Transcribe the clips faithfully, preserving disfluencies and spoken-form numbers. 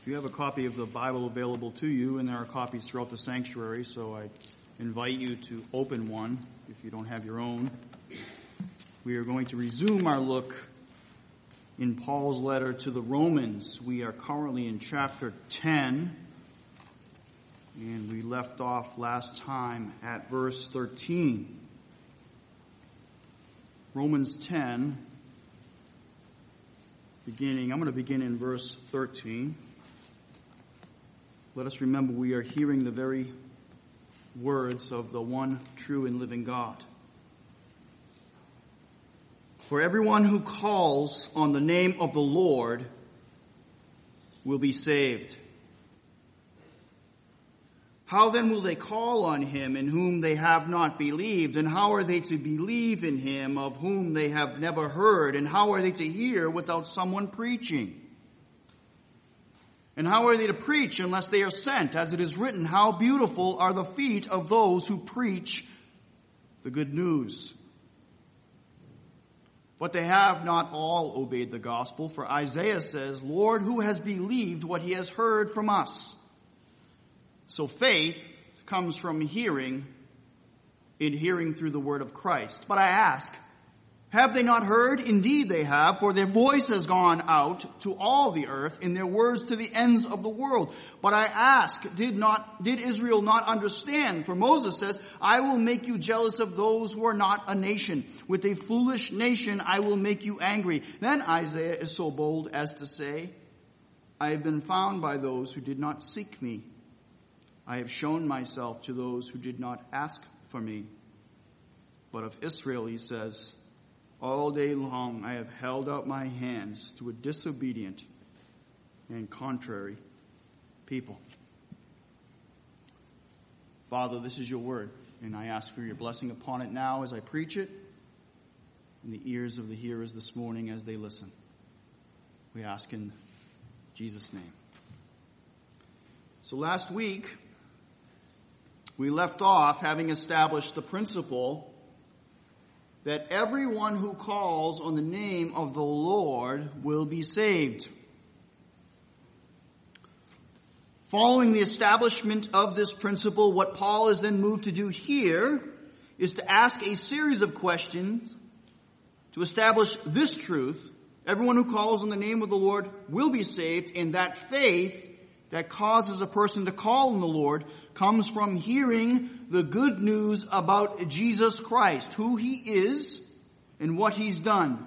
You have a copy of the Bible available to you, and there are copies throughout the sanctuary, so I invite you to open one if you don't have your own. We are going to resume our look in Paul's letter to the Romans. We are currently in chapter ten, and we left off last time at verse thirteen. Romans ten, beginning, I'm going to begin in verse thirteen. Let us remember we are hearing the very words of the one true and living God. For everyone who calls on the name of the Lord will be saved. How then will they call on him in whom they have not believed? And how are they to believe in him of whom they have never heard? And how are they to hear without someone preaching? And how are they to preach unless they are sent? As it is written, how beautiful are the feet of those who preach the good news. But they have not all obeyed the gospel, for Isaiah says, Lord, who has believed what he has heard from us? So faith comes from hearing, in hearing through the word of Christ. But I ask, have they not heard? Indeed they have, for their voice has gone out to all the earth, and their words to the ends of the world. But I ask, did not, did Israel not understand? For Moses says, I will make you jealous of those who are not a nation. With a foolish nation I will make you angry. Then Isaiah is so bold as to say, I have been found by those who did not seek me. I have shown myself to those who did not ask for me. But of Israel he says, all day long I have held out my hands to a disobedient and contrary people. Father, this is your word, and I ask for your blessing upon it now as I preach it, in the ears of the hearers this morning as they listen. We ask in Jesus' name. So last week, we left off having established the principle that everyone who calls on the name of the Lord will be saved. Following the establishment of this principle, what Paul is then moved to do here is to ask a series of questions to establish this truth. Everyone who calls on the name of the Lord will be saved, and that faith that causes a person to call on the Lord comes from hearing the good news about Jesus Christ, who he is and what he's done.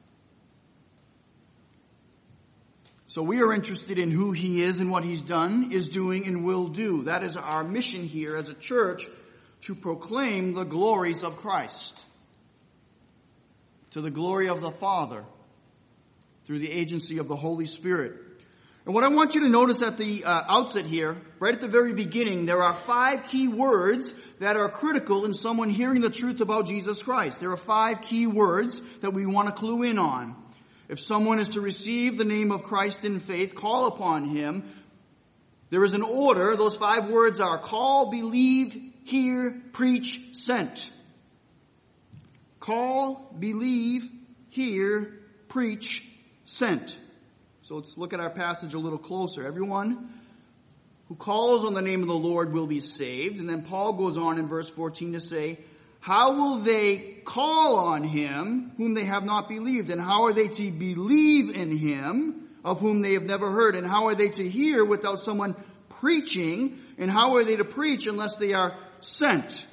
So we are interested in who he is and what he's done, is doing, and will do. That is our mission here as a church, to proclaim the glories of Christ to the glory of the Father through the agency of the Holy Spirit. And what I want you to notice at the uh, outset here, right at the very beginning, there are five key words that are critical in someone hearing the truth about Jesus Christ. There are five key words that we want to clue in on. If someone is to receive the name of Christ in faith, call upon him, there is an order. Those five words are call, believe, hear, preach, sent. Call, believe, hear, preach, sent. So let's look at our passage a little closer. Everyone who calls on the name of the Lord will be saved. And then Paul goes on in verse fourteen to say, how will they call on him whom they have not believed? And how are they to believe in him of whom they have never heard? And how are they to hear without someone preaching? And how are they to preach unless they are sent?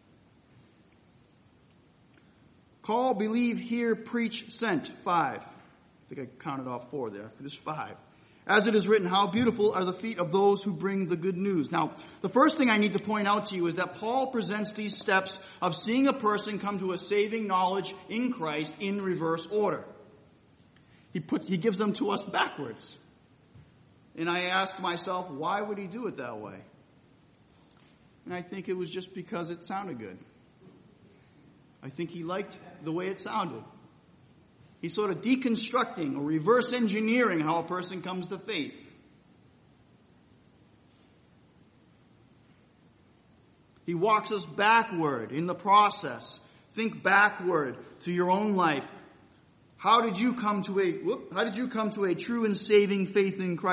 Call, believe, hear, preach, sent. Five. I think I counted off four there. There's five. As it is written, how beautiful are the feet of those who bring the good news. Now, the first thing I need to point out to you is that Paul presents these steps of seeing a person come to a saving knowledge in Christ in reverse order. He put, he gives them to us backwards. And I asked myself, why would he do it that way? And I think it was just because it sounded good. I think he liked the way it sounded. He's sort of deconstructing or reverse engineering how a person comes to faith. He walks us backward in the process. Think backward to your own life. How did you come to a whoop, how did you come to a true and saving faith in Christ?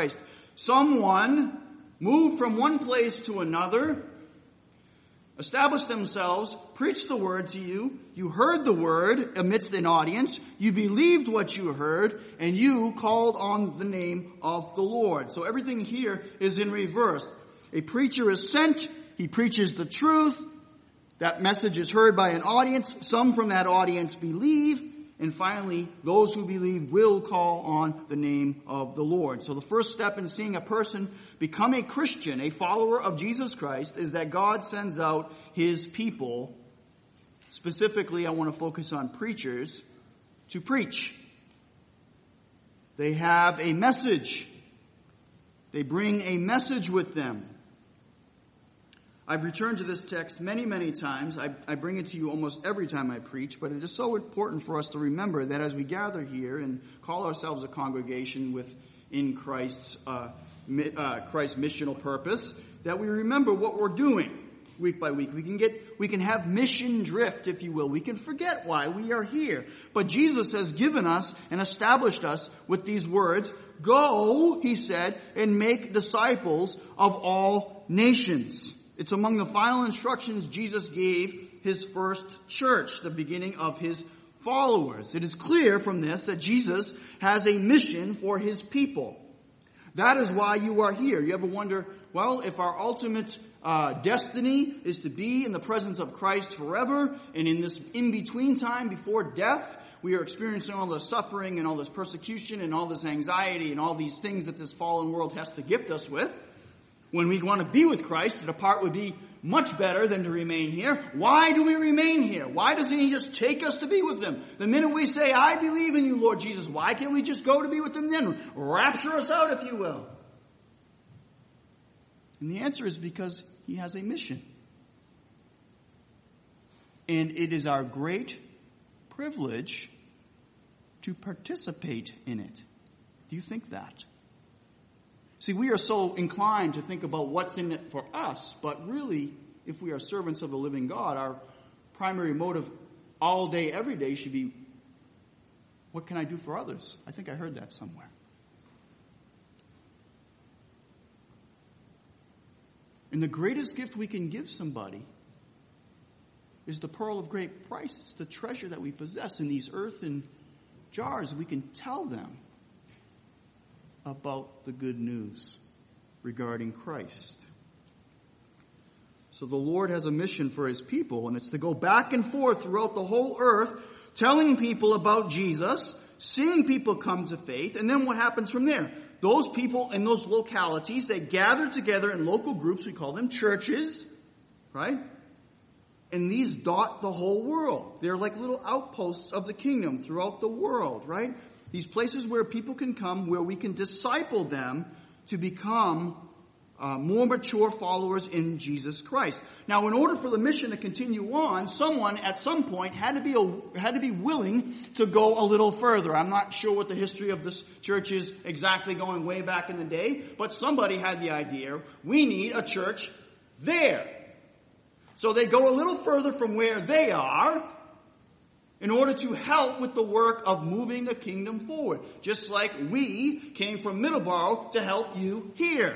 Someone moved from one place to another, established themselves, preached the word to you, you heard the word amidst an audience, you believed what you heard, and you called on the name of the Lord. So everything here is in reverse. A preacher is sent, he preaches the truth, that message is heard by an audience, some from that audience believe, and finally, those who believe will call on the name of the Lord. So the first step in seeing a person become a Christian, a follower of Jesus Christ, is that God sends out his people. Specifically, I want to focus on preachers to preach. They have a message. They bring a message with them. I've returned to this text many, many times. I, I bring it to you almost every time I preach, but it is so important for us to remember that as we gather here and call ourselves a congregation within Christ's, uh, uh, Christ's missional purpose, that we remember what we're doing week by week. We can get, we can have mission drift, if you will. We can forget why we are here. But Jesus has given us and established us with these words, "Go," he said, "and make disciples of all nations." It's among the final instructions Jesus gave his first church, the beginning of his followers. It is clear from this that Jesus has a mission for his people. That is why you are here. You ever wonder, well, if our ultimate uh, destiny is to be in the presence of Christ forever, and in this in-between time before death, we are experiencing all this suffering and all this persecution and all this anxiety and all these things that this fallen world has to gift us with. When we want to be with Christ, to depart would be much better than to remain here. Why do we remain here? Why doesn't he just take us to be with him? The minute we say, "I believe in you, Lord Jesus," why can't we just go to be with him then? Rapture us out, if you will. And the answer is because he has a mission. And it is our great privilege to participate in it. Do you think that? See, we are so inclined to think about what's in it for us, but really, if we are servants of the living God, our primary motive all day, every day should be, what can I do for others? I think I heard that somewhere. And the greatest gift we can give somebody is the pearl of great price. It's the treasure that we possess in these earthen jars. We can tell them about the good news regarding Christ. So the Lord has a mission for his people, and it's to go back and forth throughout the whole earth, telling people about Jesus, seeing people come to faith, and then what happens from there? Those people in those localities, they gather together in local groups, we call them churches, right? And these dot the whole world. They're like little outposts of the kingdom throughout the world, right? These places where people can come, where we can disciple them to become uh, more mature followers in Jesus Christ. Now, in order for the mission to continue on, someone at some point had to be a, had to be willing to go a little further. I'm not sure what the history of this church is exactly going way back in the day, but somebody had the idea, we need a church there. So they go a little further from where they are, in order to help with the work of moving the kingdom forward. Just like we came from Middleborough to help you here.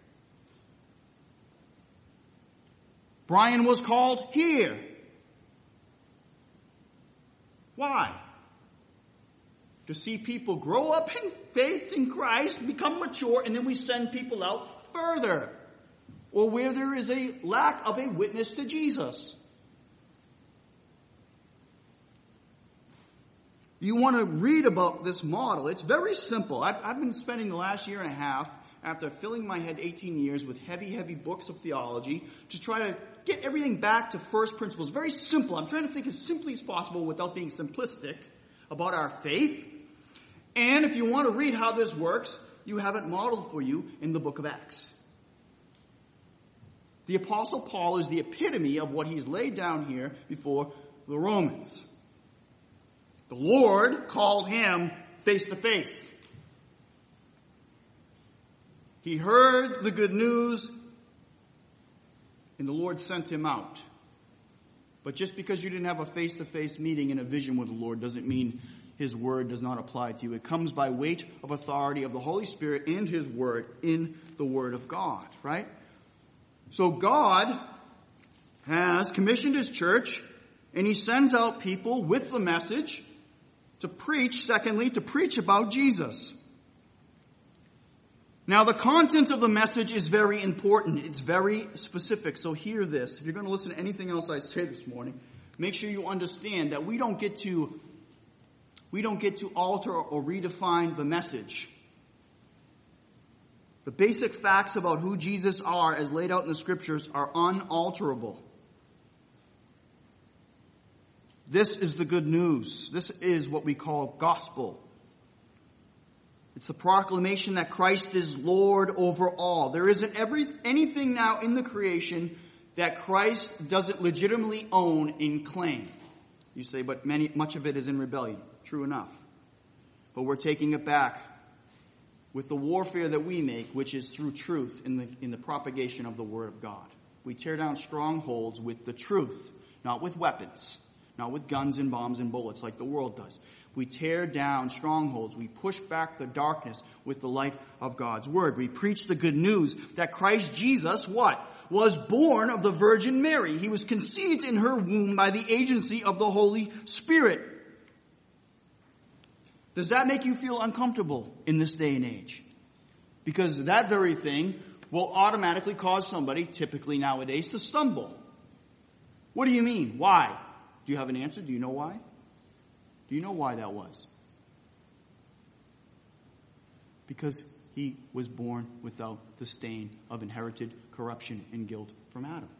Brian was called here. Why? To see people grow up in faith in Christ, become mature, and then we send people out further. Or where there is a lack of a witness to Jesus. You want to read about this model. It's very simple. I've, I've been spending the last year and a half, after filling my head eighteen years with heavy, heavy books of theology, to try to get everything back to first principles. Very simple. I'm trying to think as simply as possible without being simplistic about our faith. And if you want to read how this works, you have it modeled for you in the book of Acts. The Apostle Paul is the epitome of what he's laid down here before the Romans. The Lord called him face to face. He heard the good news, and the Lord sent him out. But just because you didn't have a face-to-face meeting and a vision with the Lord doesn't mean his word does not apply to you. It comes by weight of authority of the Holy Spirit and his word in the word of God, right? So God has commissioned his church, and he sends out people with the message to preach, secondly, to preach about Jesus. Now, the content of the message is very important. It's very specific. So hear this. If you're going to listen to anything else I say this morning, make sure you understand that we don't get to, we don't get to alter or redefine the message. The basic facts about who Jesus are, as laid out in the scriptures, are unalterable. This is the good news. This is what we call gospel. It's the proclamation that Christ is Lord over all. There isn't every, anything now in the creation that Christ doesn't legitimately own and claim. You say, but many, much of it is in rebellion. True enough. But we're taking it back with the warfare that we make, which is through truth in the, in the propagation of the Word of God. We tear down strongholds with the truth, not with weapons. Not with guns and bombs and bullets like the world does. We tear down strongholds. We push back the darkness with the light of God's word. We preach the good news that Christ Jesus, what? Was born of the Virgin Mary. He was conceived in her womb by the agency of the Holy Spirit. Does that make you feel uncomfortable in this day and age? Because that very thing will automatically cause somebody, typically nowadays, to stumble. What do you mean? Why? Do you have an answer? Do you know why? Do you know why that was? Because he was born without the stain of inherited corruption and guilt from Adam.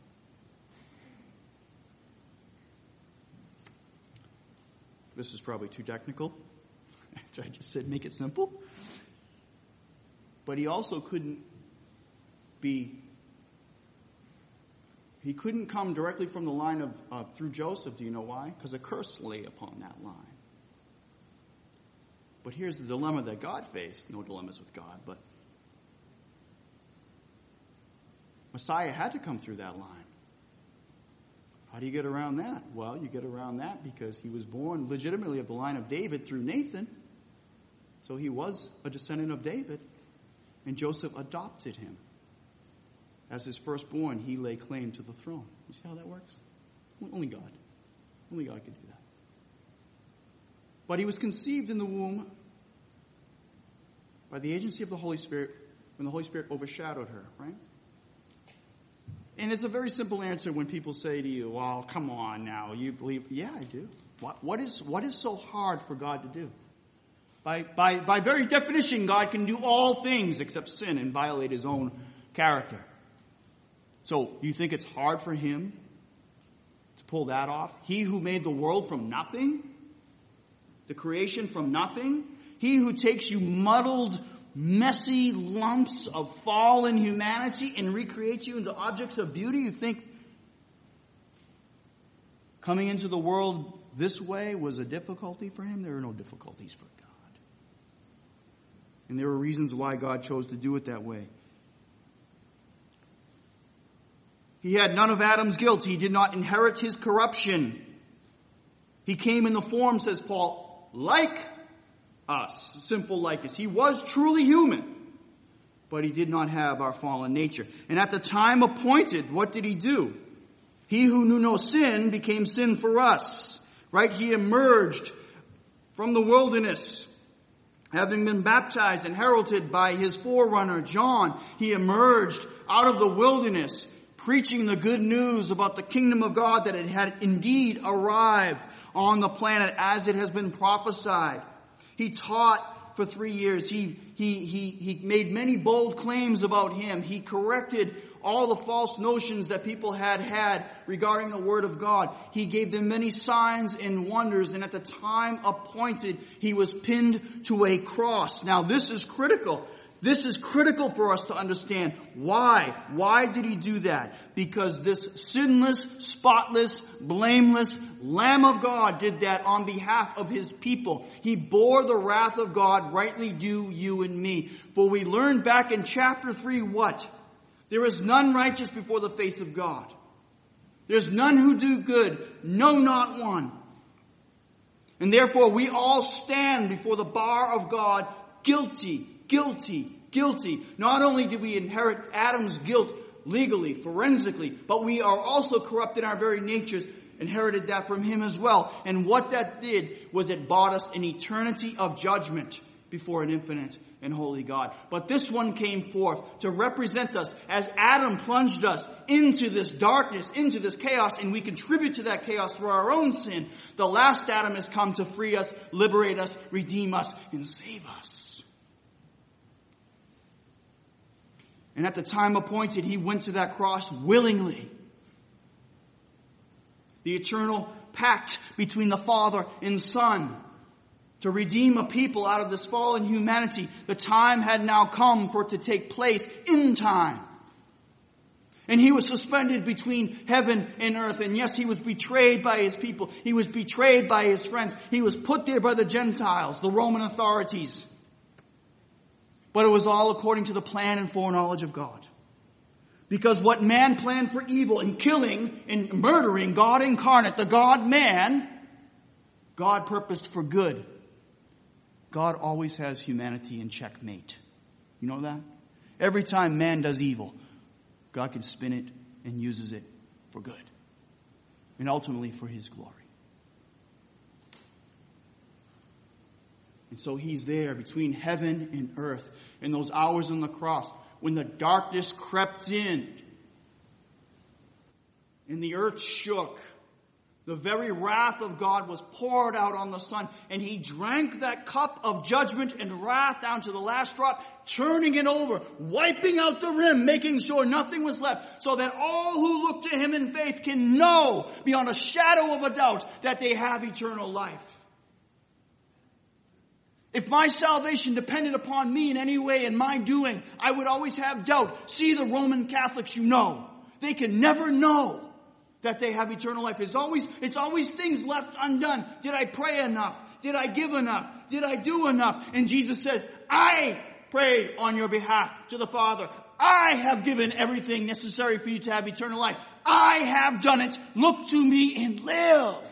This is probably too technical. I just said make it simple. But he also couldn't be He couldn't come directly from the line of uh, through Joseph. Do you know why? Because a curse lay upon that line. But here's the dilemma that God faced. No dilemmas with God, but Messiah had to come through that line. How do you get around that? Well, you get around that because he was born legitimately of the line of David through Nathan. So he was a descendant of David, and Joseph adopted him. As his firstborn, he laid claim to the throne. You see how that works? Only God. Only God could do that. But he was conceived in the womb by the agency of the Holy Spirit when the Holy Spirit overshadowed her, right? And it's a very simple answer when people say to you, well, come on now, you believe? Yeah, I do. What, what is, what is so hard for God to do? By, by, by very definition, God can do all things except sin and violate his own character. So, you think it's hard for him to pull that off? He who made the world from nothing, the creation from nothing, he who takes you muddled, messy lumps of fallen humanity and recreates you into objects of beauty, you think coming into the world this way was a difficulty for him? There are no difficulties for God. And there are reasons why God chose to do it that way. He had none of Adam's guilt. He did not inherit his corruption. He came in the form, says Paul, like us, sinful likeness. He was truly human, but he did not have our fallen nature. And at the time appointed, what did he do? He who knew no sin became sin for us, right? He emerged from the wilderness, having been baptized and heralded by his forerunner, John. He emerged out of the wilderness, preaching the good news about the kingdom of God, that it had indeed arrived on the planet as it has been prophesied. He taught for three years. He, he, he, he made many bold claims about him. He corrected all the false notions that people had had regarding the Word of God. He gave them many signs and wonders, and at the time appointed, he was pinned to a cross. Now, this is critical. This is critical for us to understand. Why? Why did he do that? Because this sinless, spotless, blameless Lamb of God did that on behalf of his people. He bore the wrath of God rightly due you and me. For we learned back in chapter three what? There is none righteous before the face of God. There's none who do good. No, not one. And therefore we all stand before the bar of God guilty, guilty, guilty. Not only did we inherit Adam's guilt legally, forensically, but we are also corrupt in our very natures, inherited that from him as well. And what that did was it bought us an eternity of judgment before an infinite and holy God. But this one came forth to represent us as Adam plunged us into this darkness, into this chaos, and we contribute to that chaos for our own sin. The last Adam has come to free us, liberate us, redeem us, and save us. And at the time appointed, he went to that cross willingly. The eternal pact between the Father and Son to redeem a people out of this fallen humanity. The time had now come for it to take place in time. And he was suspended between heaven and earth. And yes, he was betrayed by his people. He was betrayed by his friends. He was put there by the Gentiles, the Roman authorities. But it was all according to the plan and foreknowledge of God. Because what man planned for evil and killing and murdering God incarnate, the God-man, God purposed for good. God always has humanity in checkmate. You know that? Every time man does evil, God can spin it and uses it for good. And ultimately for his glory. And so he's there between heaven and earth in those hours on the cross when the darkness crept in and the earth shook. The very wrath of God was poured out on the Son, and he drank that cup of judgment and wrath down to the last drop, turning it over, wiping out the rim, making sure nothing was left, so that all who look to him in faith can know beyond a shadow of a doubt that they have eternal life. If my salvation depended upon me in any way in my doing, I would always have doubt. See the Roman Catholics you know. They can never know that they have eternal life. It's always, it's always things left undone. Did I pray enough? Did I give enough? Did I do enough? And Jesus says, I prayed on your behalf to the Father. I have given everything necessary for you to have eternal life. I have done it. Look to me and live.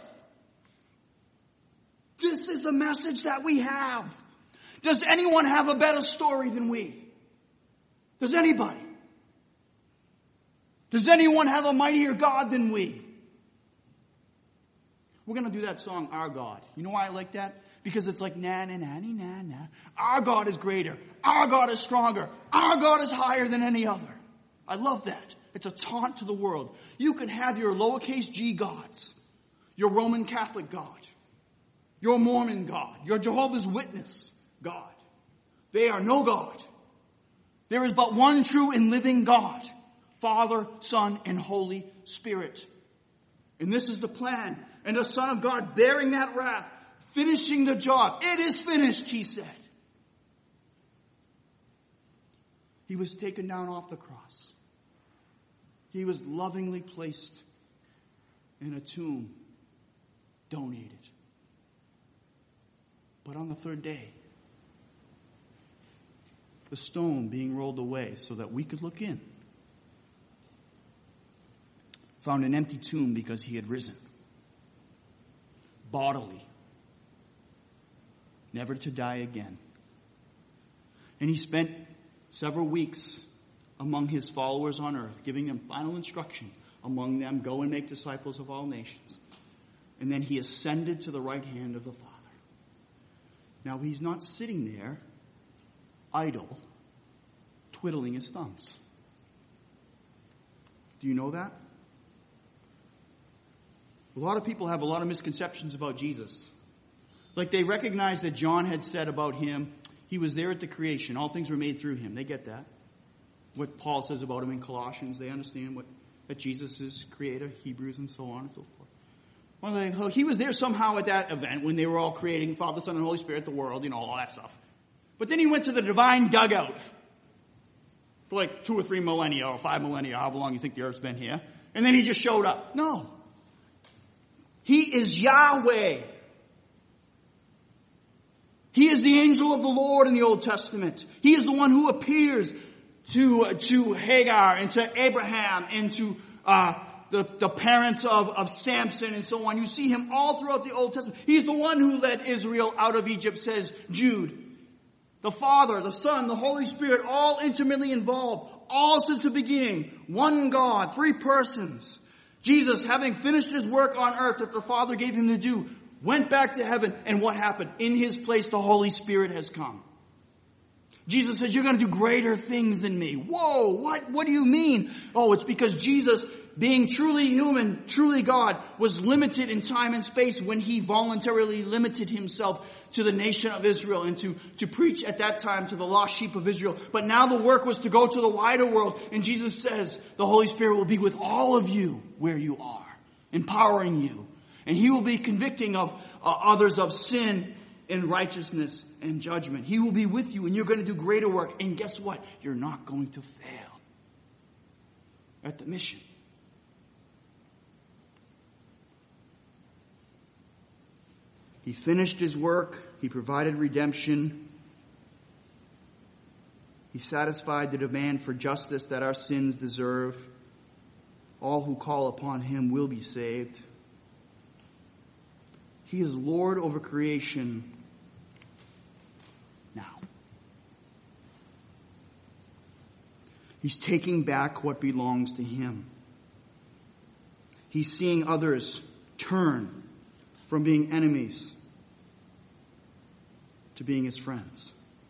This is the message that we have. Does anyone have a better story than we? Does anybody? Does anyone have a mightier God than we? We're going to do that song, Our God. You know why I like that? Because it's like, na, na, na, na, na. Our God is greater. Our God is stronger. Our God is higher than any other. I love that. It's a taunt to the world. You can have your lowercase g gods. Your Roman Catholic God. Your Mormon God. Your Jehovah's Witness God. They are no God. There is but one true and living God. Father, Son, and Holy Spirit. And this is the plan. And the Son of God bearing that wrath, finishing the job. It is finished, he said. He was taken down off the cross. He was lovingly placed in a tomb, donated. But on the third day, the stone being rolled away so that we could look in, found an empty tomb because he had risen. Bodily. Never to die again. And he spent several weeks among his followers on earth, giving them final instruction. Among them, go and make disciples of all nations. And then he ascended to the right hand of the Father. Now he's not sitting there, idle, twiddling his thumbs. Do you know that? A lot of people have a lot of misconceptions about Jesus. Like they recognize that John had said about him, he was there at the creation. All things were made through him. They get that. What Paul says about him in Colossians, they understand what that Jesus is creator, Hebrews, and so on and so forth. Well, they, he was there somehow at that event when they were all creating Father, Son, and Holy Spirit, the world, you know, all that stuff. But then he went to the divine dugout for like two or three millennia or five millennia, however long you think the earth's been here. And then he just showed up. No. He is Yahweh. He is the angel of the Lord in the Old Testament. He is the one who appears to, to Hagar and to Abraham and to uh, the, the parents of, of Samson and so on. You see him all throughout the Old Testament. He's the one who led Israel out of Egypt, says Jude. The Father, the Son, the Holy Spirit, all intimately involved, all since the beginning. One God, three persons. Jesus, having finished his work on earth that the Father gave him to do, went back to heaven, and what happened? In his place, the Holy Spirit has come. Jesus said, you're going to do greater things than me. Whoa, what, what do you mean? Oh, it's because Jesus, being truly human, truly God, was limited in time and space when he voluntarily limited himself to the nation of Israel and to, to preach at that time to the lost sheep of Israel. But now the work was to go to the wider world. And Jesus says, the Holy Spirit will be with all of you where you are, empowering you. And he will be convicting of uh, others of sin and righteousness and judgment. He will be with you and you're going to do greater work. And guess what? You're not going to fail at the mission. He finished his work. He provided redemption. He satisfied the demand for justice that our sins deserve. All who call upon him will be saved. He is Lord over creation now. He's taking back what belongs to him. He's seeing others turn from being enemies to being his friends.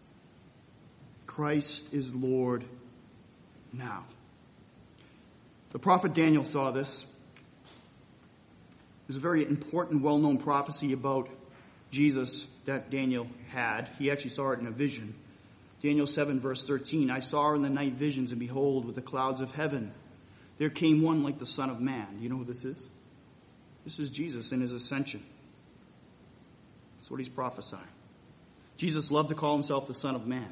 Christ is Lord now. The prophet Daniel saw this. There's a very important, well-known prophecy about Jesus that Daniel had. He actually saw it in a vision. Daniel seven verse thirteen, I saw in the night visions, and behold, with the clouds of heaven, there came one like the Son of Man. You know who this is? This is Jesus in his ascension. That's what he's prophesying. Jesus loved to call himself the Son of Man.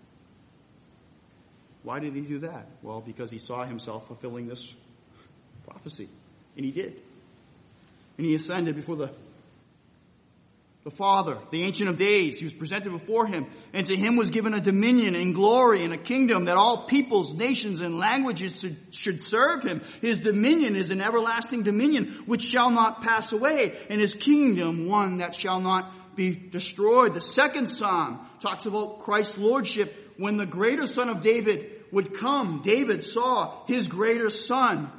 Why did he do that? Well, because he saw himself fulfilling this prophecy. And he did. And he ascended before the, the Father, the Ancient of Days. He was presented before him. And to him was given a dominion and glory and a kingdom that all peoples, nations, and languages should, should serve him. His dominion is an everlasting dominion which shall not pass away. And his kingdom one that shall not be destroyed. The second Psalm talks about Christ's lordship. When the greater son of David would come, David saw his greater son.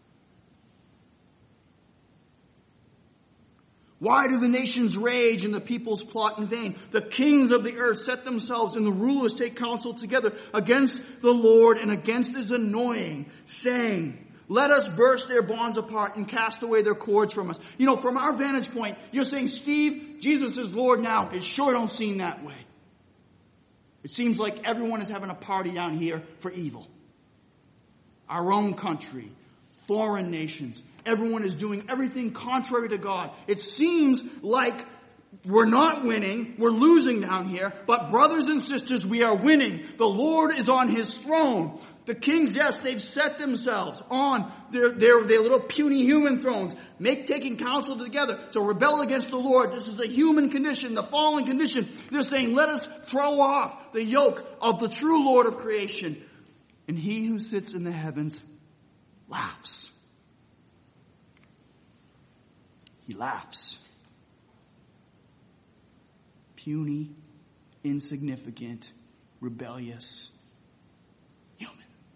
Why do the nations rage and the peoples plot in vain? The kings of the earth set themselves and the rulers take counsel together against the Lord and against his anointing, saying, let us burst their bonds apart and cast away their cords from us. You know, from our vantage point, you're saying, Steve, Jesus is Lord now. It sure don't seem that way. It seems like everyone is having a party down here for evil. Our own country, foreign nations, everyone is doing everything contrary to God. It seems like we're not winning, we're losing down here, but brothers and sisters, we are winning. The Lord is on his throne. The kings, yes, they've set themselves on their, their, their little puny human thrones, make taking counsel together to rebel against the Lord. This is the human condition, the fallen condition. They're saying, let us throw off the yoke of the true Lord of creation. And he who sits in the heavens laughs. He laughs. Puny, insignificant, rebellious human.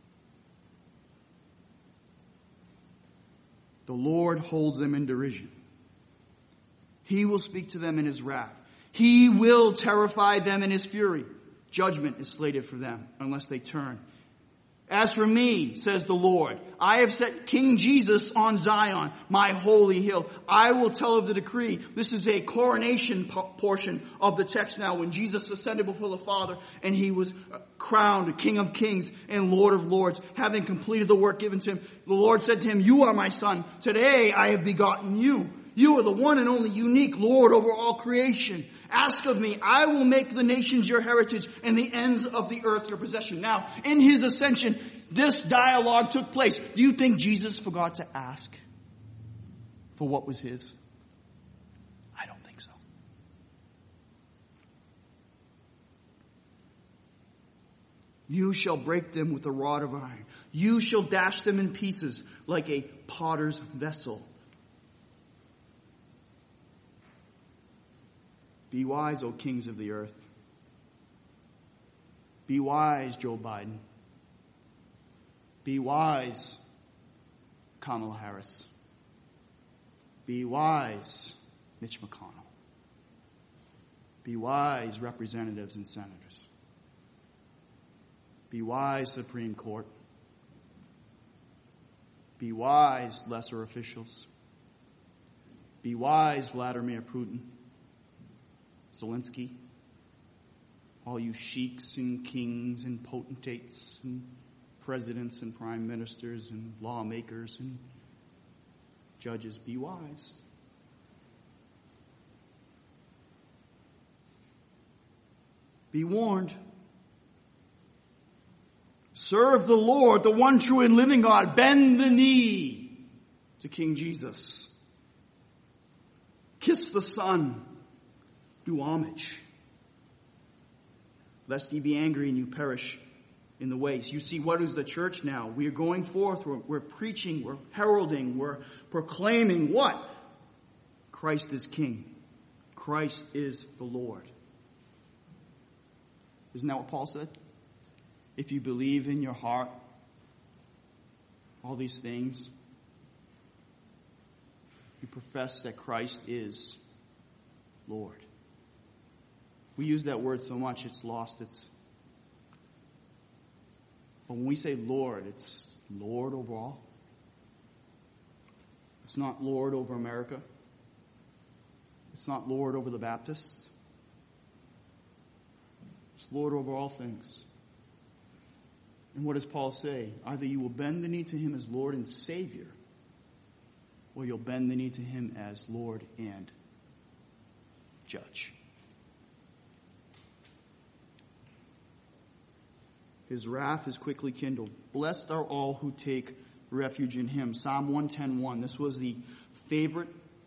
The Lord holds them in derision. He will speak to them in his wrath. He will terrify them in his fury. Judgment is slated for them unless they turn. As for me, says the Lord, I have set King Jesus on Zion, my holy hill. I will tell of the decree. This is a coronation portion of the text now, when Jesus ascended before the Father and he was crowned King of Kings and Lord of Lords, having completed the work given to him. The Lord said to him, you are my son. Today I have begotten you. You are the one and only unique Lord over all creation. Ask of me, I will make the nations your heritage and the ends of the earth your possession. Now, in his ascension, this dialogue took place. Do you think Jesus forgot to ask for what was his? I don't think so. You shall break them with a rod of iron. You shall dash them in pieces like a potter's vessel. Be wise, O kings of the earth. Be wise, Joe Biden. Be wise, Kamala Harris. Be wise, Mitch McConnell. Be wise, representatives and senators. Be wise, Supreme Court. Be wise, lesser officials. Be wise, Vladimir Putin, Zelensky, all you sheiks and kings and potentates and presidents and prime ministers and lawmakers and judges. Be wise. Be warned. Serve the Lord, the one true and living God. Bend the knee to King Jesus. Kiss the Son. Do homage. Lest ye be angry and you perish in the ways. You see, what is the church now? We are going forth. We're, we're preaching. We're heralding. We're proclaiming what? Christ is King. Christ is the Lord. Isn't that what Paul said? If you believe in your heart all these things, you profess that Christ is Lord. We use that word so much, it's lost its... But when we say Lord, it's Lord over all. It's not Lord over America. It's not Lord over the Baptists. It's Lord over all things. And what does Paul say? Either you will bend the knee to him as Lord and Savior, or you'll bend the knee to him as Lord and Judge. His wrath is quickly kindled. Blessed are all who take refuge in him. Psalm one ten one. This was the favorite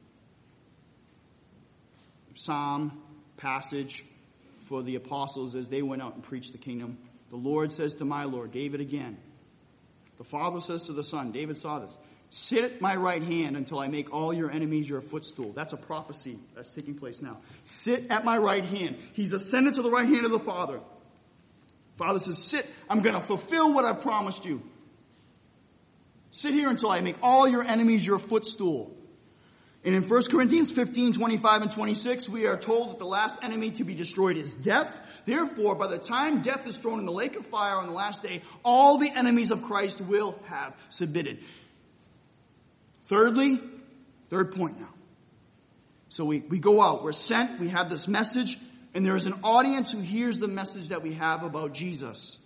psalm passage for the apostles as they went out and preached the kingdom. The Lord says to my Lord, David again. The Father says to the Son, David saw this, sit at my right hand until I make all your enemies your footstool. That's a prophecy that's taking place now. Sit at my right hand. He's ascended to the right hand of the Father. Father says, sit, I'm going to fulfill what I promised you. Sit here until I make all your enemies your footstool. And in First Corinthians fifteen, twenty-five and twenty-six, we are told that the last enemy to be destroyed is death. Therefore, by the time death is thrown in the lake of fire on the last day, all the enemies of Christ will have submitted. Thirdly, third point now. So we, we go out, we're sent, we have this message, and there is an audience who hears the message that we have about Jesus.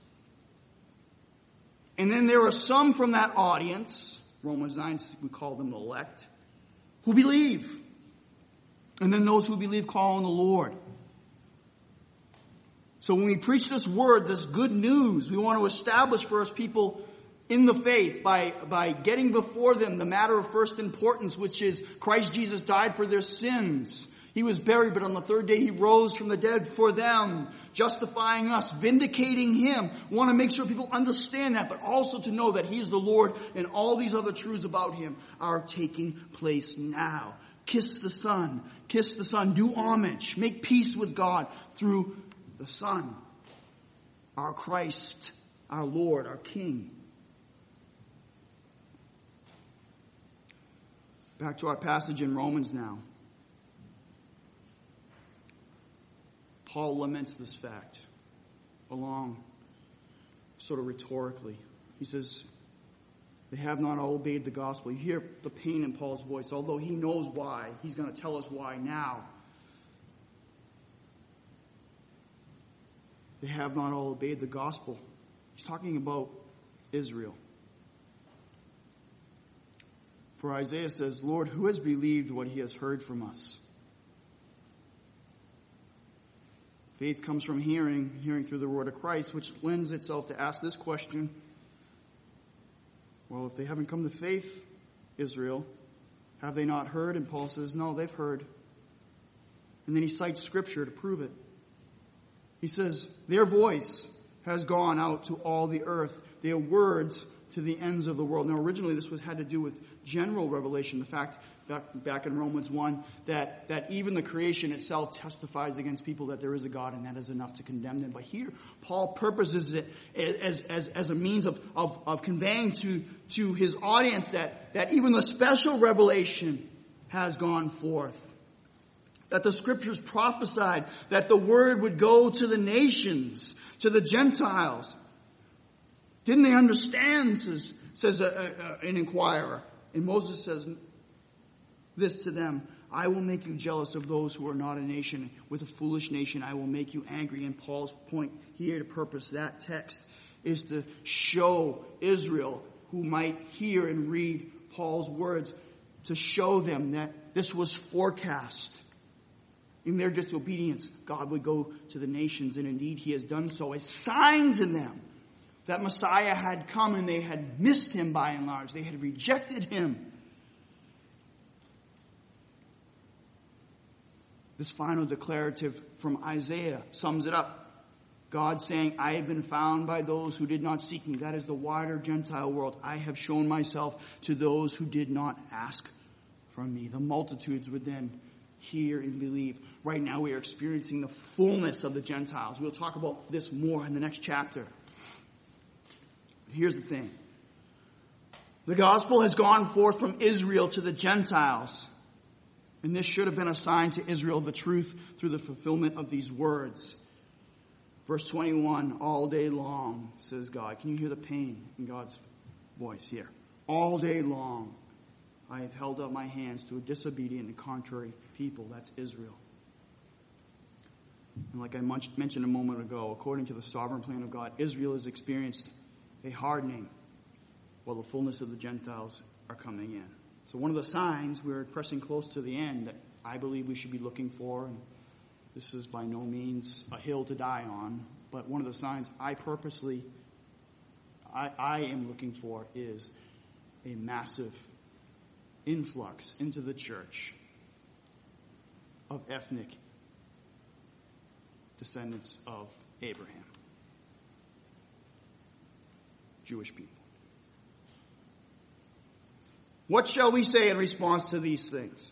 And then there are some from that audience, Romans nine, we call them the elect, who believe. And then those who believe call on the Lord. So when we preach this word, this good news, we want to establish first people in the faith by, by getting before them the matter of first importance, which is Christ Jesus died for their sins. He was buried, but on the third day he rose from the dead for them, justifying us, vindicating him. We want to make sure people understand that, but also to know that he is the Lord and all these other truths about him are taking place now. Kiss the Son. Kiss the Son. Do homage. Make peace with God through the Son. Our Christ, our Lord, our King. Back to our passage in Romans now. Paul laments this fact along sort of rhetorically. He says, they have not all obeyed the gospel. You hear the pain in Paul's voice, although he knows why. He's going to tell us why now. They have not all obeyed the gospel. He's talking about Israel. For Isaiah says, Lord, who has believed what he has heard from us? Faith comes from hearing, hearing through the word of Christ, which lends itself to ask this question. Well, if they haven't come to faith, Israel, have they not heard? And Paul says, no, they've heard. And then he cites scripture to prove it. He says, their voice has gone out to all the earth. Their words to the ends of the world. Now, originally this was had to do with general revelation. The fact back, back in Romans one that, that even the creation itself testifies against people that there is a God, and that is enough to condemn them. But here, Paul purposes it as, as, as a means of, of, of conveying to, to his audience that, that even the special revelation has gone forth. That the scriptures prophesied that the word would go to the nations, to the Gentiles. Didn't they understand, says, says a, a, an inquirer. And Moses says this to them: I will make you jealous of those who are not a nation. With a foolish nation I will make you angry. And Paul's point here to purpose that text is to show Israel, who might hear and read Paul's words, to show them that this was forecast. In their disobedience, God would go to the nations, and indeed he has done so as signs in them that Messiah had come, and they had missed him by and large. They had rejected him. This final declarative from Isaiah sums it up. God saying, I have been found by those who did not seek me. That is the wider Gentile world. I have shown myself to those who did not ask from me. The multitudes would then hear and believe. Right now we are experiencing the fullness of the Gentiles. We'll talk about this more in the next chapter. Here's the thing. The gospel has gone forth from Israel to the Gentiles. And this should have been a sign to Israel of the truth through the fulfillment of these words. Verse twenty-one, all day long, says God. Can you hear the pain in God's voice here? All day long, I have held up my hands to a disobedient and contrary people. That's Israel. And like I mentioned a moment ago, according to the sovereign plan of God, Israel has experienced a hardening while the fullness of the Gentiles are coming in. So one of the signs, we're pressing close to the end, that I believe we should be looking for, and this is by no means a hill to die on, but one of the signs I purposely, I, I am looking for is a massive influx into the church of ethnic descendants of Abraham. Jewish people. What shall we say in response to these things?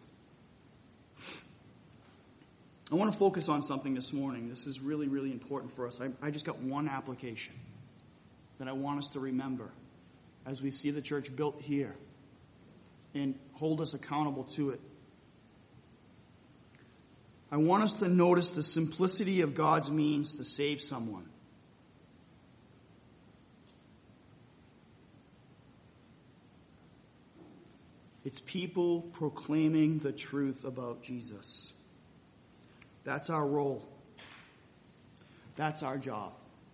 I want to focus on something this morning. This is really, really important for us. I, I just got one application that I want us to remember as we see the church built here and hold us accountable to it. I want us to notice the simplicity of God's means to save someone. It's people proclaiming the truth about Jesus. That's our role. That's our job.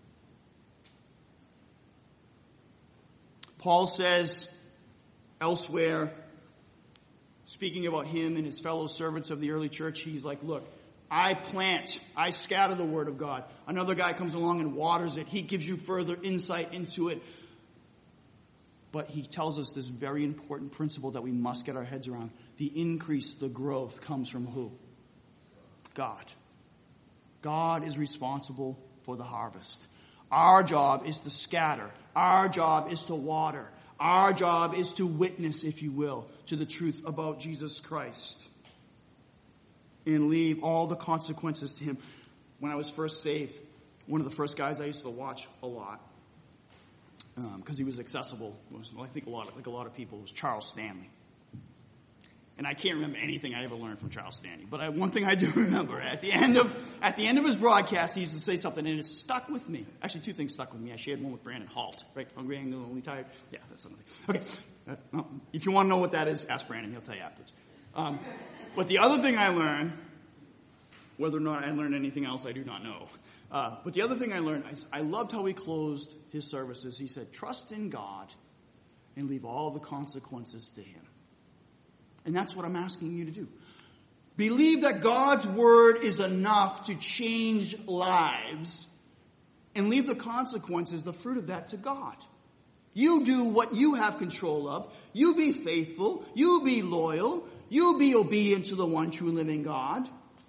Paul says elsewhere, speaking about him and his fellow servants of the early church, he's like, look, I plant, I scatter the word of God. Another guy comes along and waters it. He gives you further insight into it. But he tells us this very important principle that we must get our heads around. The increase, the growth comes from who? God. God is responsible for the harvest. Our job is to scatter. Our job is to water. Our job is to witness, if you will, to the truth about Jesus Christ. And leave all the consequences to him. When I was first saved, one of the first guys I used to watch a lot, because um, he was accessible, was, well, I think a lot of, like a lot of people, was Charles Stanley. And I can't remember anything I ever learned from Charles Stanley, but I, one thing I do remember, at the end of at the end of his broadcast, he used to say something, and it stuck with me. Actually, two things stuck with me. I shared one with Brandon Halt, right? Hungry, angry, lonely, tired. Yeah, that's something. Okay, uh, well, if you want to know what that is, ask Brandon. He'll tell you afterwards. Um, but the other thing I learned, whether or not I learned anything else, I do not know. Uh, but the other thing I learned, I, I loved how he closed his services. He said, trust in God and leave all the consequences to him. And that's what I'm asking you to do. Believe that God's word is enough to change lives and leave the consequences, the fruit of that, to God. You do what you have control of. You be faithful. You be loyal. You be obedient to the one true living God.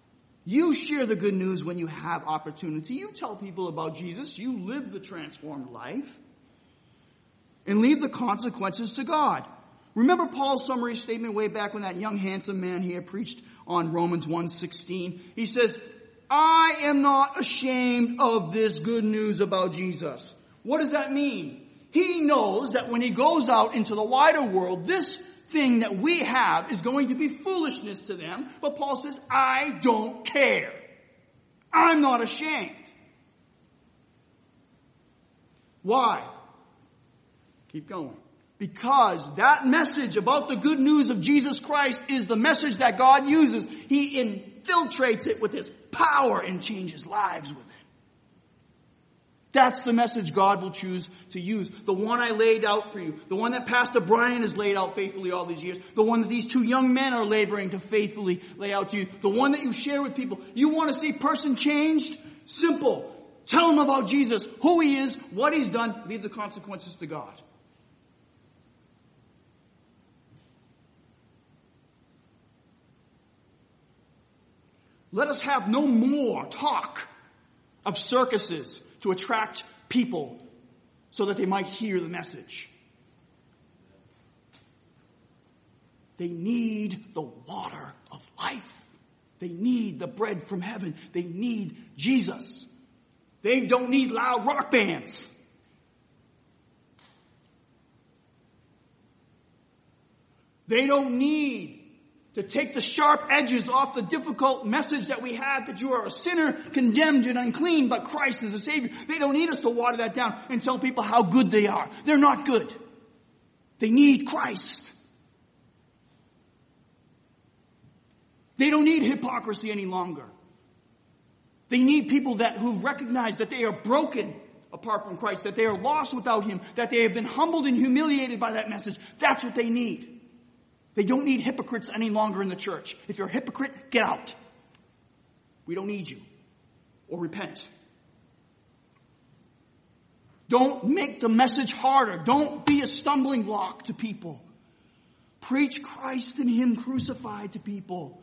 You share the good news when you have opportunity. You tell people about Jesus. You live the transformed life. And leave the consequences to God. Remember Paul's summary statement way back when that young handsome man here preached on Romans one sixteen? He says, I am not ashamed of this good news about Jesus. What does that mean? He knows that when he goes out into the wider world, this thing that we have is going to be foolishness to them. But Paul says, I don't care. I'm not ashamed. Why? Keep going. Because that message about the good news of Jesus Christ is the message that God uses. He infiltrates it with his power and changes lives with it. That's the message God will choose to use. The one I laid out for you. The one that Pastor Brian has laid out faithfully all these years. The one that these two young men are laboring to faithfully lay out to you. The one that you share with people. You want to see a person changed? Simple. Tell them about Jesus, who he is, what he's done. Leave the consequences to God. Let us have no more talk of circuses to attract people so that they might hear the message. They need the water of life. They need the bread from heaven. They need Jesus. They don't need loud rock bands. They don't need to take the sharp edges off the difficult message that we have that you are a sinner, condemned and unclean, but Christ is a Savior. They don't need us to water that down and tell people how good they are. They're not good. They need Christ. They don't need hypocrisy any longer. They need people that who recognize that they are broken apart from Christ, that they are lost without him, that they have been humbled and humiliated by that message. That's what they need. They don't need hypocrites any longer in the church. If you're a hypocrite, get out. We don't need you. Or repent. Don't make the message harder. Don't be a stumbling block to people. Preach Christ and him crucified to people.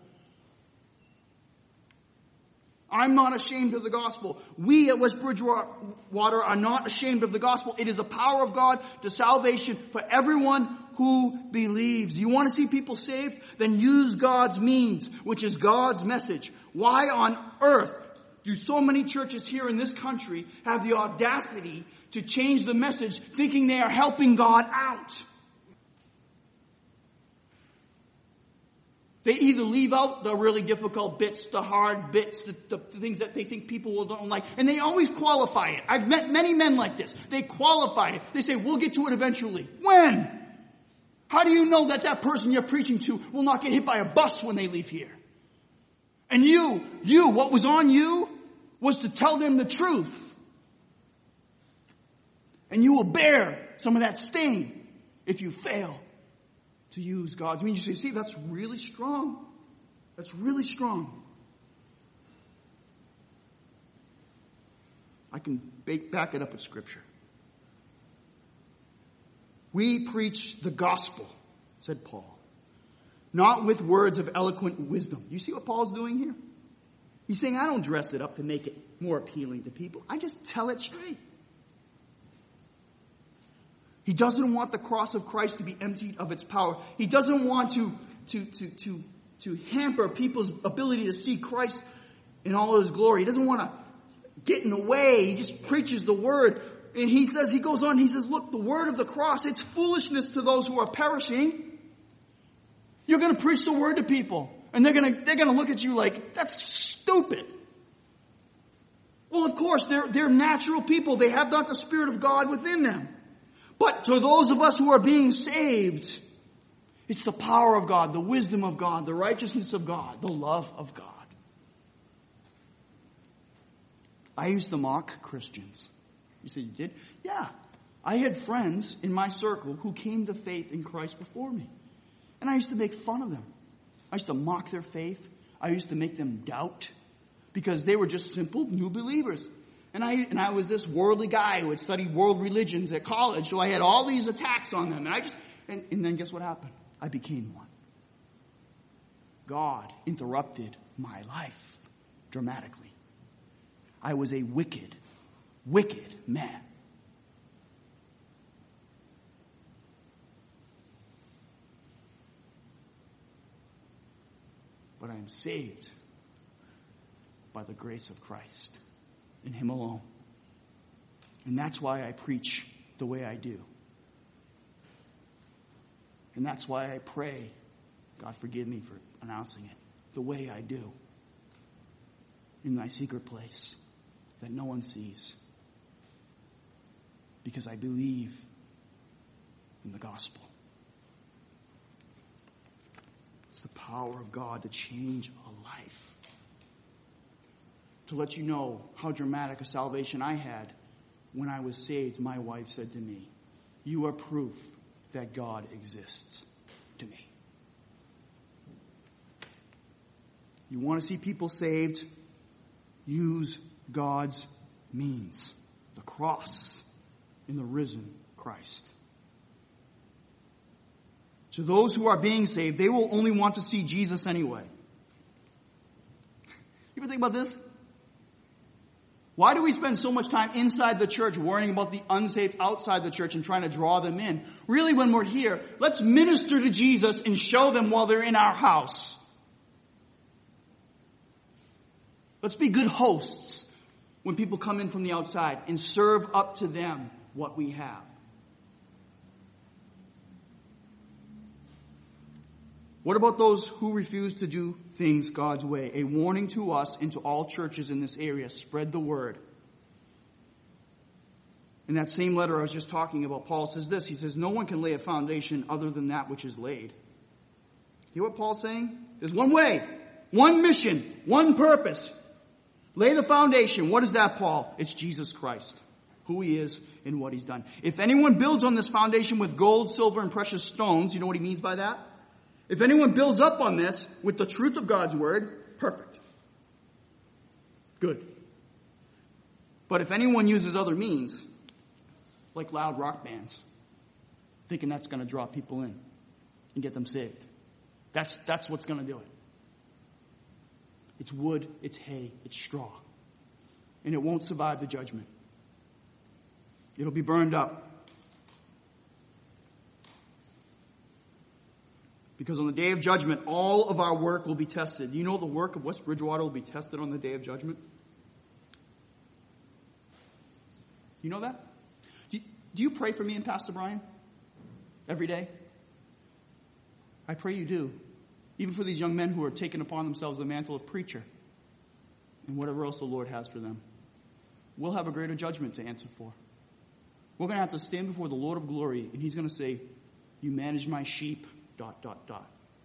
I'm not ashamed of the gospel. We at West Bridgewater are not ashamed of the gospel. It is the power of God to salvation for everyone who believes. You want to see people saved? Then use God's means, which is God's message. Why on earth do so many churches here in this country have the audacity to change the message thinking they are helping God out? They either leave out the really difficult bits, the hard bits, the, the, the things that they think people will don't like, and they always qualify it. I've met many men like this. They qualify it. They say, we'll get to it eventually. When? How do you know that that person you're preaching to will not get hit by a bus when they leave here? And you, you, what was on you was to tell them the truth. And you will bear some of that stain if you fail to use God's means. You say, see, that's really strong. That's really strong. I can back it up with Scripture. We preach the gospel, said Paul, not with words of eloquent wisdom. You see what Paul's doing here? He's saying, I don't dress it up to make it more appealing to people. I just tell it straight. He doesn't want the cross of Christ to be emptied of its power. He doesn't want to, to, to, to, to hamper people's ability to see Christ in all his glory. He doesn't want to get in the way. He just preaches the word. And he says, he goes on, he says, look, the word of the cross, it's foolishness to those who are perishing. You're going to preach the word to people. And they're going to, they're going to look at you like, that's stupid. Well, of course, they're, they're natural people. They have not the Spirit of God within them. But to those of us who are being saved, it's the power of God, the wisdom of God, the righteousness of God, the love of God. I used to mock Christians. You said you did? Yeah. I had friends in my circle who came to faith in Christ before me. And I used to make fun of them. I used to mock their faith. I used to make them doubt because they were just simple new believers. And I, and I was this worldly guy who had studied world religions at college, so I had all these attacks on them. And I just, and, and then guess what happened? I became one. God interrupted my life. dramatically. I was a wicked, wicked man. But I am saved by the grace of Christ in Him alone. And that's why I preach the way I do. And that's why I pray, God forgive me for announcing it, the way I do. In my secret place that no one sees. Because I believe in the gospel. It's the power of God to change a life. To let you know how dramatic a salvation I had. When I was saved, my wife said to me, "You are proof that God exists to me." You want to see people saved? Use God's means. The cross and the risen Christ. To those who are being saved, they will only want to see Jesus anyway. You ever think about this? Why do we spend so much time inside the church worrying about the unsaved outside the church and trying to draw them in? Really, when we're here, let's minister to Jesus and show them while they're in our house. Let's be good hosts when people come in from the outside and serve up to them what we have. What about those who refuse to do things God's way? A warning to us and to all churches in this area. Spread the word. In that same letter I was just talking about, Paul says this. He says, no one can lay a foundation other than that which is laid. Hear what Paul's saying? There's one way, one mission, one purpose. Lay the foundation. What is that, Paul? It's Jesus Christ. Who He is and what He's done. If anyone builds on this foundation with gold, silver, and precious stones, you know what he means by that? If anyone builds up on this with the truth of God's word, perfect. Good. But if anyone uses other means, like loud rock bands, thinking that's going to draw people in and get them saved, that's, that's what's going to do it. It's wood, it's hay, it's straw. And it won't survive the judgment. It'll be burned up. Because on the day of judgment, all of our work will be tested. You know the work of West Bridgewater will be tested on the day of judgment? You know that? Do you, do you pray for me and Pastor Brian? Every day? I pray you do. Even for these young men who are taking upon themselves the mantle of preacher. And whatever else the Lord has for them. We'll have a greater judgment to answer for. We're going to have to stand before the Lord of glory, and He's going to say, you managed my sheep, dot, dot, dot.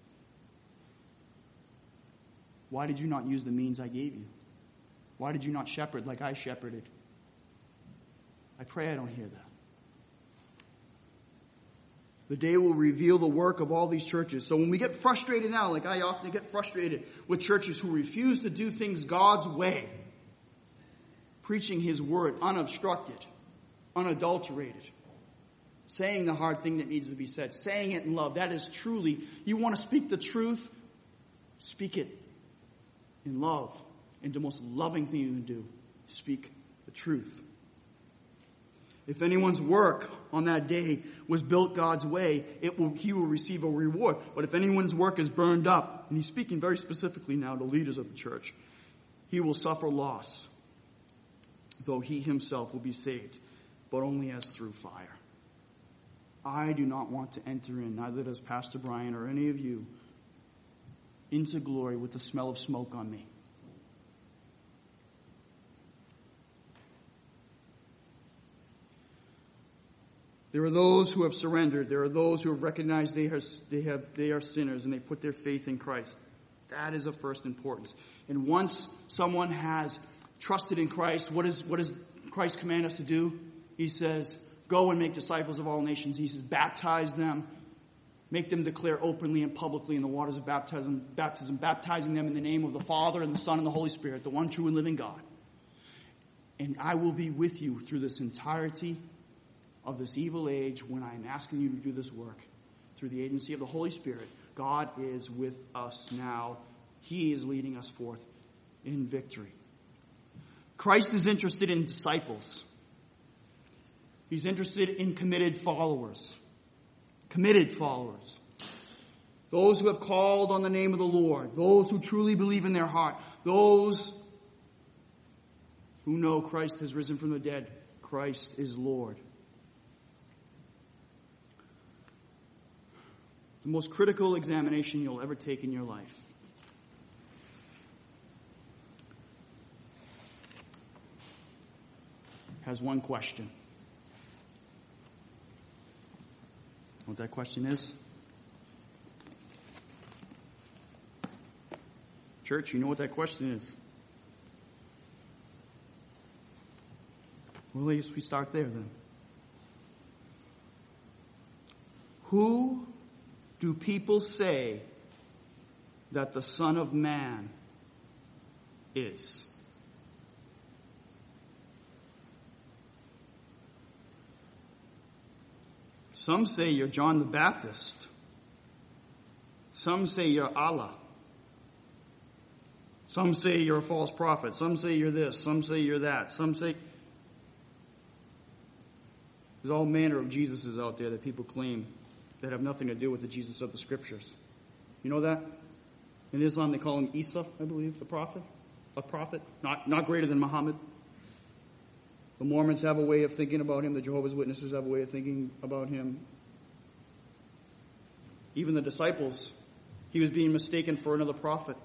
Why did you not use the means I gave you? Why did you not shepherd like I shepherded? I pray I don't hear that. The day will reveal the work of all these churches. So when we get frustrated now, like I often get frustrated with churches who refuse to do things God's way, preaching His word unobstructed, unadulterated, saying the hard thing that needs to be said, saying it in love, that is truly, you want to speak the truth, speak it in love. And the most loving thing you can do, speak the truth. If anyone's work on that day was built God's way, it will, he will receive a reward. But if anyone's work is burned up, and he's speaking very specifically now to leaders of the church, he will suffer loss, though he himself will be saved, but only as through fire. I do not want to enter in, neither does Pastor Brian or any of you, into glory with the smell of smoke on me. There are those who have surrendered. There are those who have recognized they are, they have, they are sinners and they put their faith in Christ. That is of first importance. And once someone has trusted in Christ, what, is, what does Christ command us to do? He says, go and make disciples of all nations. He says, baptize them. Make them declare openly and publicly in the waters of baptism, baptism, baptizing them in the name of the Father and the Son and the Holy Spirit, the one true and living God. And I will be with you through this entirety of this evil age when I am asking you to do this work. Through the agency of the Holy Spirit, God is with us now. He is leading us forth. in victory. Christ is interested in disciples. He's interested in committed followers. Committed followers. Those who have called on the name of the Lord. Those who truly believe in their heart. Those who know Christ has risen from the dead. Christ is Lord. The most critical examination you'll ever take in your life has one question. What that question is? Church, you know what that question is. Well, at least we start there then. Who do people say that the Son of Man is? Some say you're John the Baptist. Some say you're Allah. Some say you're a false prophet. Some say you're this. Some say you're that. Some say... There's all manner of Jesuses out there that people claim that have nothing to do with the Jesus of the Scriptures. You know that? In Islam they call him Isa, I believe, the prophet. A prophet. Not, not greater than Muhammad. The Mormons have a way of thinking about him. The Jehovah's Witnesses have a way of thinking about him. Even the disciples, he was being mistaken for another prophet.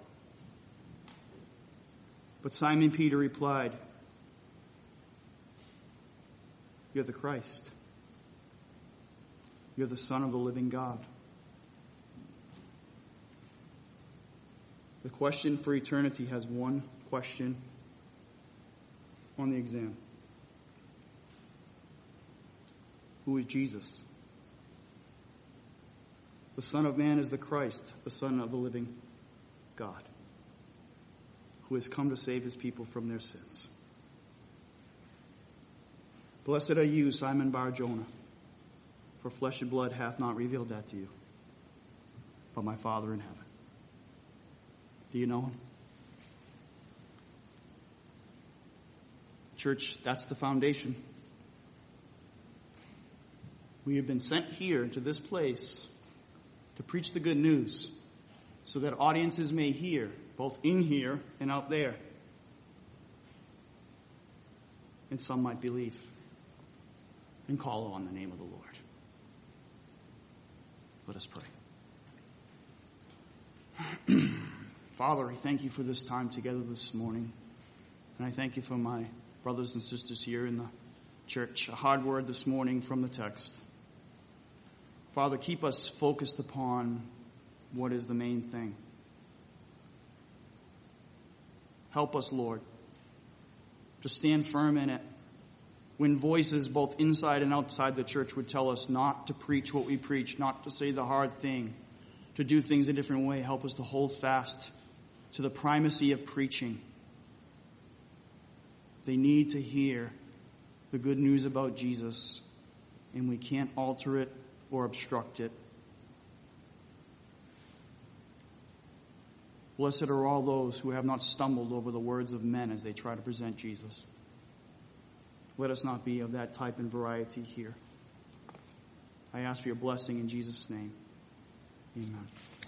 But Simon Peter replied, "You're the Christ. You're the Son of the living God." The question for eternity has one question on the exam. Who is Jesus? The Son of Man is the Christ, the Son of the living God, who has come to save his people from their sins. Blessed are you, Simon Bar-Jonah, for flesh and blood hath not revealed that to you, but my Father in heaven. Do you know him? Church, that's the foundation. We have been sent here to this place to preach the good news so that audiences may hear, both in here and out there. And some might believe and call on the name of the Lord. Let us pray. Father, I thank you for this time together this morning. And I thank you for my brothers and sisters here in the church. A hard word this morning from the text. Father, keep us focused upon what is the main thing. Help us, Lord, to stand firm in it. When voices both inside and outside the church would tell us not to preach what we preach, not to say the hard thing, to do things a different way, help us to hold fast to the primacy of preaching. They need to hear the good news about Jesus, and we can't alter it or obstruct it. Blessed are all those who have not stumbled over the words of men as they try to present Jesus. Let us not be of that type and variety here. I ask for your blessing in Jesus' name. Amen.